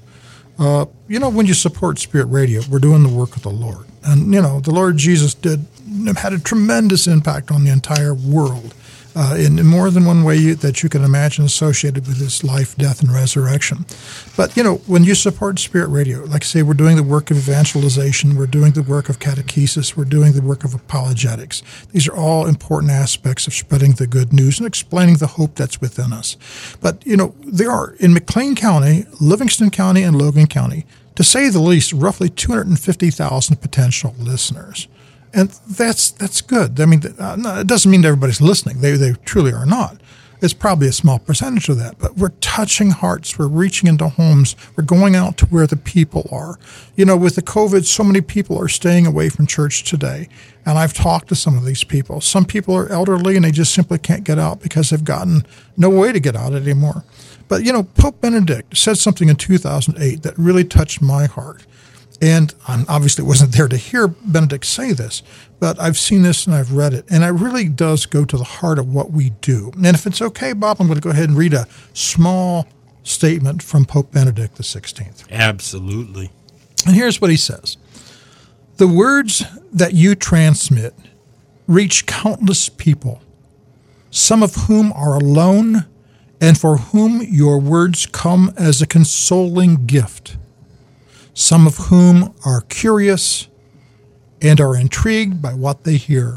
When you support Spirit Radio, we're doing the work of the Lord. And, the Lord Jesus had a tremendous impact on the entire world in more than one way that you can imagine associated with his life, death, and resurrection. But, when you support Spirit Radio, like I say, we're doing the work of evangelization, we're doing the work of catechesis, we're doing the work of apologetics. These are all important aspects of spreading the good news and explaining the hope that's within us. But, there are, in McLean County, Livingston County, and Logan County, to say the least, roughly 250,000 potential listeners. And that's good. I mean, it doesn't mean everybody's listening. They truly are not. It's probably a small percentage of that. But we're touching hearts. We're reaching into homes. We're going out to where the people are. With the COVID, so many people are staying away from church today. And I've talked to some of these people. Some people are elderly and they just simply can't get out because they've gotten no way to get out anymore. But, Pope Benedict said something in 2008 that really touched my heart. And I obviously wasn't there to hear Benedict say this, but I've seen this and I've read it, and it really does go to the heart of what we do. And if it's okay, Bob, I'm going to go ahead and read a small statement from Pope Benedict XVI. Absolutely. And here's what he says. The words that you transmit reach countless people, some of whom are alone and for whom your words come as a consoling gift, some of whom are curious and are intrigued by what they hear,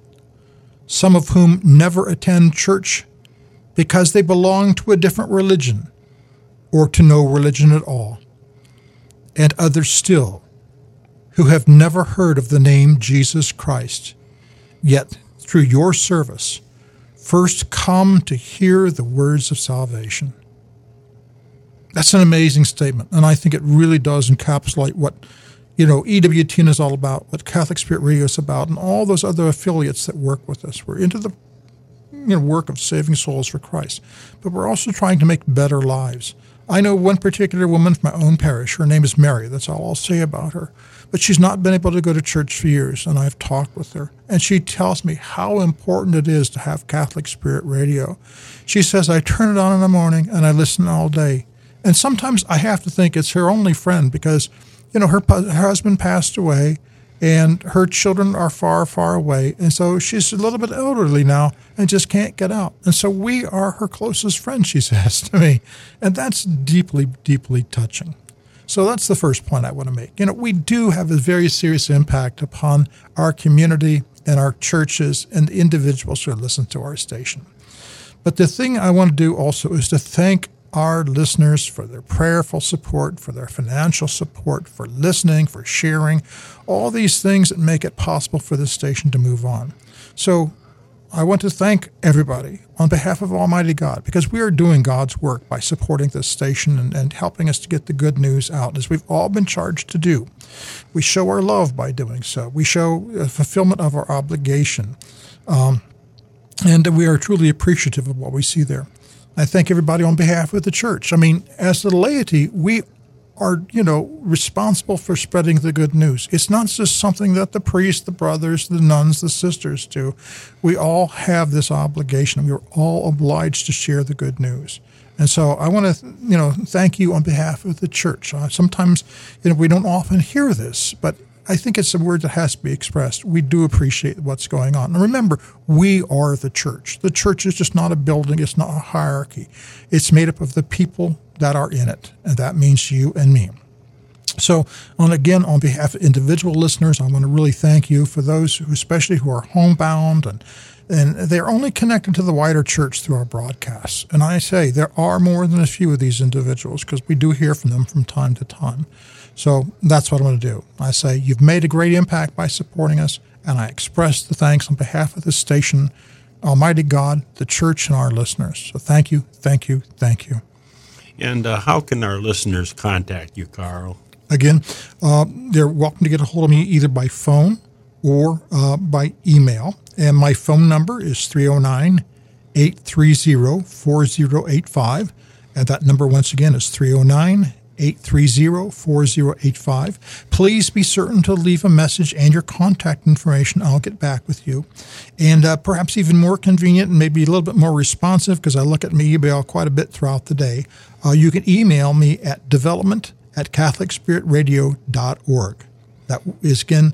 some of whom never attend church because they belong to a different religion or to no religion at all, and others still who have never heard of the name Jesus Christ, yet through your service first come to hear the words of salvation. That's an amazing statement, and I think it really does encapsulate what, EWTN is all about, what Catholic Spirit Radio is about, and all those other affiliates that work with us. We're into the work of saving souls for Christ, but we're also trying to make better lives. I know one particular woman from my own parish. Her name is Mary. That's all I'll say about her. But she's not been able to go to church for years, and I've talked with her. And she tells me how important it is to have Catholic Spirit Radio. She says, I turn it on in the morning, and I listen all day. And sometimes I have to think it's her only friend because, her husband passed away, and her children are far, far away. And so she's a little bit elderly now and just can't get out. And so we are her closest friends, she says to me. And that's deeply, deeply touching. So that's the first point I want to make. We do have a very serious impact upon our community and our churches and the individuals who listen to our station. But the thing I want to do also is to thank our listeners for their prayerful support, for their financial support, for listening, for sharing, all these things that make it possible for this station to move on. So I want to thank everybody on behalf of Almighty God, because we are doing God's work by supporting this station and helping us to get the good news out, as we've all been charged to do. We show our love by doing so. We show a fulfillment of our obligation. And we are truly appreciative of what we see there. I thank everybody on behalf of the church. I mean, as the laity, we are, responsible for spreading the good news. It's not just something that the priests, the brothers, the nuns, the sisters do. We all have this obligation. We are all obliged to share the good news. And so I want to, thank you on behalf of the church. Sometimes, we don't often hear this, but I think it's a word that has to be expressed. We do appreciate what's going on. And remember, we are the church. The church is just not a building. It's not a hierarchy. It's made up of the people that are in it, and that means you and me. So, again, on behalf of individual listeners, I want to really thank you for those who, especially who are homebound and they're only connected to the wider church through our broadcasts. And I say there are more than a few of these individuals, because we do hear from them from time to time. So that's what I'm going to do. I say you've made a great impact by supporting us, and I express the thanks on behalf of this station, Almighty God, the church, and our listeners. So thank you, thank you, thank you. And how can our listeners contact you, Carl? Again, they're welcome to get a hold of me either by phone or by email. And my phone number is 309-830-4085. And that number, once again, is 309-830-4085. Please be certain to leave a message and your contact information. I'll get back with you. And perhaps even more convenient and maybe a little bit more responsive, because I look at my email quite a bit throughout the day, you can email me at development@catholicspiritradio.org. That is, again,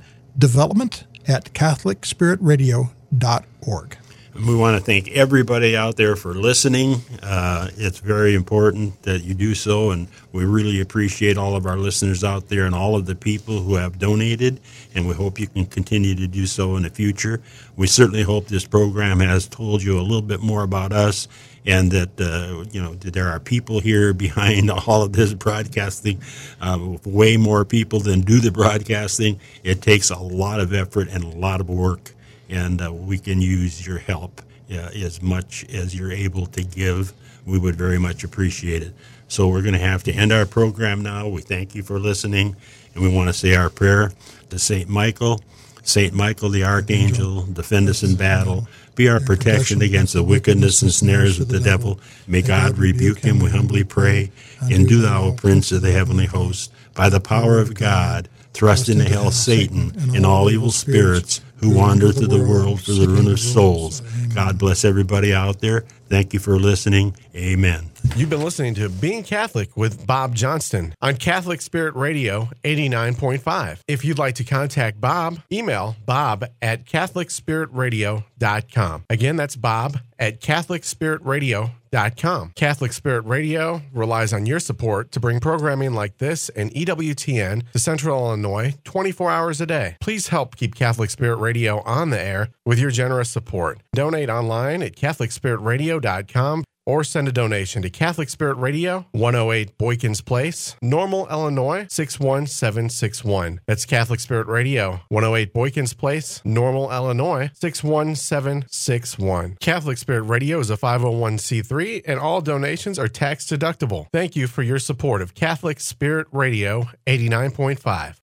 development@catholicspiritradio.org. We want to thank everybody out there for listening. It's very important that you do so, and we really appreciate all of our listeners out there and all of the people who have donated, and we hope you can continue to do so in the future. We certainly hope this program has told you a little bit more about us, and that that there are people here behind all of this broadcasting, way more people than do the broadcasting. It takes a lot of effort and a lot of work, and we can use your help as much as you're able to give. We would very much appreciate it. So we're going to have to end our program now. We thank you for listening, and we want to say our prayer to St. Michael. St. Michael the Archangel, defend us in battle. Be our protection against the wickedness and snares of the devil. May God rebuke him, we humbly pray. And do thou, O Prince of the heavenly host, by the power of God, thrust into hell Satan and all evil spirits who wander through the world for the ruin of souls. God bless everybody out there. Thank you for listening. Amen. You've been listening to Being Catholic with Bob Johnston on Catholic Spirit Radio 89.5. If you'd like to contact Bob, email bob@catholicspiritradio.com. Again, that's bob@catholicspiritradio.com. Catholic Spirit Radio relies on your support to bring programming like this and EWTN to Central Illinois 24 hours a day. Please help keep Catholic Spirit Radio on the air with your generous support. Donate online at catholicspiritradio.com or send a donation to Catholic Spirit Radio, 108 Boykins Place, Normal, Illinois, 61761. That's Catholic Spirit Radio, 108 Boykins Place, Normal, Illinois, 61761. Catholic Spirit Radio is a 501c3, and all donations are tax deductible. Thank you for your support of Catholic Spirit Radio 89.5.